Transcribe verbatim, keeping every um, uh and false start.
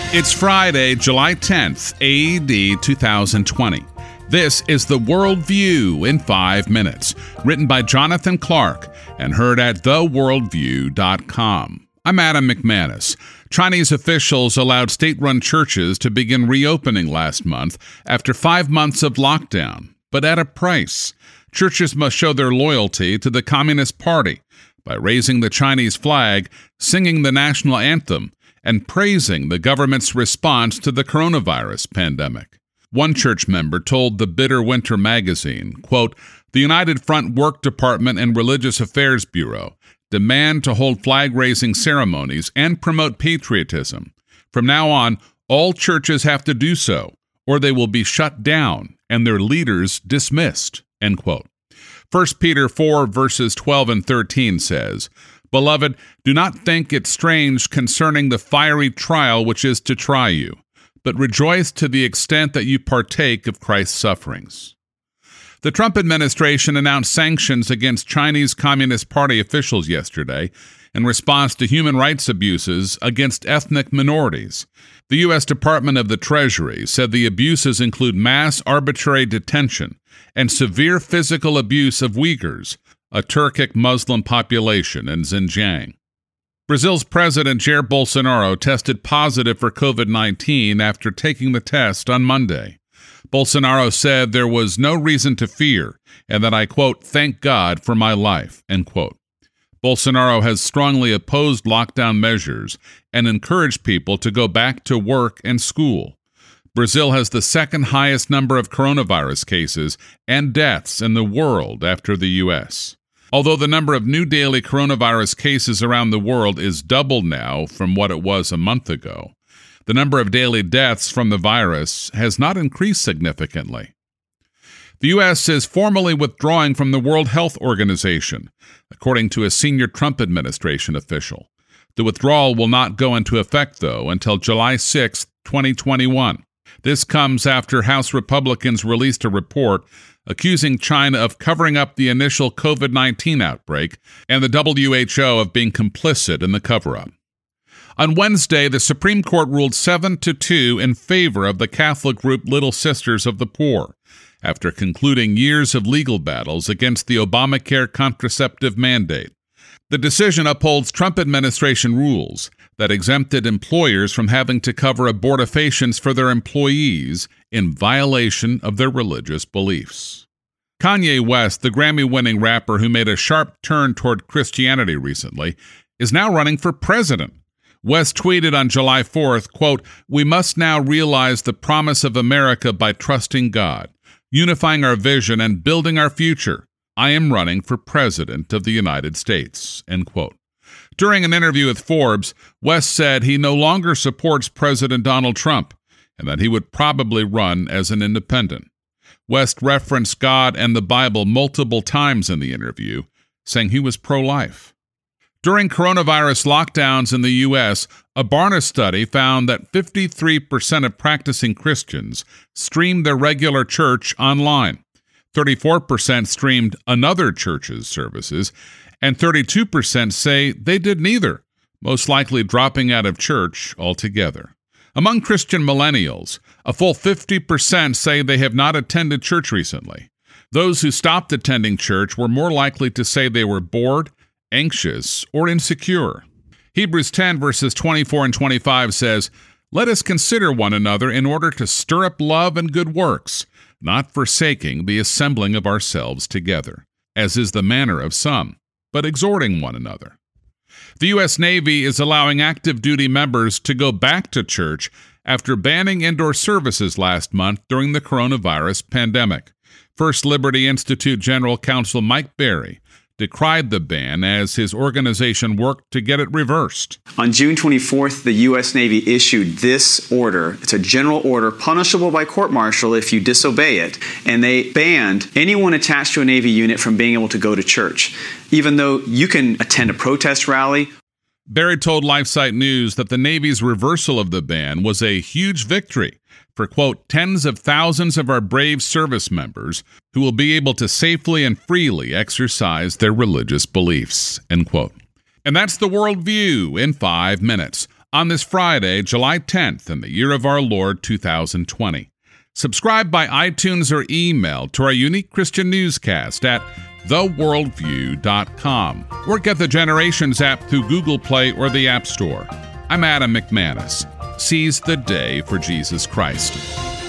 It's Friday, July tenth, A D two thousand twenty. This is The Worldview in five minutes, written by Jonathan Clark and heard at the worldview dot com. I'm Adam McManus. Chinese officials allowed state-run churches to begin reopening last month after five months of lockdown, but at a price. Churches must show their loyalty to the Communist Party by raising the Chinese flag, singing the national anthem, and praising the government's response to the coronavirus pandemic. One church member told the Bitter Winter magazine, quote, "The United Front Work Department and Religious Affairs Bureau demand to hold flag-raising ceremonies and promote patriotism. From now on, all churches have to do so, or they will be shut down and their leaders dismissed," end quote. First Peter four, verses twelve and thirteen says, "Beloved, do not think it strange concerning the fiery trial which is to try you, but rejoice to the extent that you partake of Christ's sufferings." The Trump administration announced sanctions against Chinese Communist Party officials yesterday in response to human rights abuses against ethnic minorities. The U S Department of the Treasury said the abuses include mass arbitrary detention and severe physical abuse of Uyghurs, a Turkic Muslim population in Xinjiang. Brazil's President Jair Bolsonaro tested positive for covid nineteen after taking the test on Monday. Bolsonaro said there was no reason to fear and that I, quote, "thank God for my life," end quote. Bolsonaro has strongly opposed lockdown measures and encouraged people to go back to work and school. Brazil has the second highest number of coronavirus cases and deaths in the world after the U S. Although the number of new daily coronavirus cases around the world is double now from what it was a month ago, the number of daily deaths from the virus has not increased significantly. The U S is formally withdrawing from the World Health Organization, according to a senior Trump administration official. The withdrawal will not go into effect, though, until July sixth, twenty twenty-one. This comes after House Republicans released a report accusing China of covering up the initial covid nineteen outbreak and the W H O of being complicit in the cover-up. On Wednesday, the Supreme Court ruled seven to two in favor of the Catholic group Little Sisters of the Poor, after concluding years of legal battles against the Obamacare contraceptive mandate. The decision upholds Trump administration rules that exempted employers from having to cover abortifacients for their employees in violation of their religious beliefs. Kanye West, the Grammy-winning rapper who made a sharp turn toward Christianity recently, is now running for president. West tweeted on July fourth, quote, "We must now realize the promise of America by trusting God, unifying our vision, and building our future. I am running for president of the United States," end quote. During an interview with Forbes, West said he no longer supports President Donald Trump and that he would probably run as an independent. West referenced God and the Bible multiple times in the interview, saying he was pro-life. During coronavirus lockdowns in the U S, a Barna study found that fifty-three percent of practicing Christians streamed their regular church online. thirty-four percent streamed another church's services, and thirty-two percent say they did neither, most likely dropping out of church altogether. Among Christian millennials, a full fifty percent say they have not attended church recently. Those who stopped attending church were more likely to say they were bored, anxious, or insecure. Hebrews ten, verses twenty-four and twenty-five says, "Let us consider one another in order to stir up love and good works, not forsaking the assembling of ourselves together, as is the manner of some, but exhorting one another." The U S Navy is allowing active duty members to go back to church after banning indoor services last month during the coronavirus pandemic. First Liberty Institute General Counsel Mike Berry decried the ban as his organization worked to get it reversed. On June twenty-fourth, the U S Navy issued this order. It's a general order punishable by court-martial if you disobey it. And they banned anyone attached to a Navy unit from being able to go to church, even though you can attend a protest rally. Berry told LifeSite News that the Navy's reversal of the ban was a huge victory for, quote, "tens of thousands of our brave service members who will be able to safely and freely exercise their religious beliefs," end quote. And that's The Worldview in five minutes. on this Friday, July tenth, in the year of our Lord two thousand twenty. Subscribe by iTunes or email to our unique Christian newscast at the worldview dot com, or get the Generations app through Google Play or the App Store. I'm Adam McManus. Seize the day for Jesus Christ.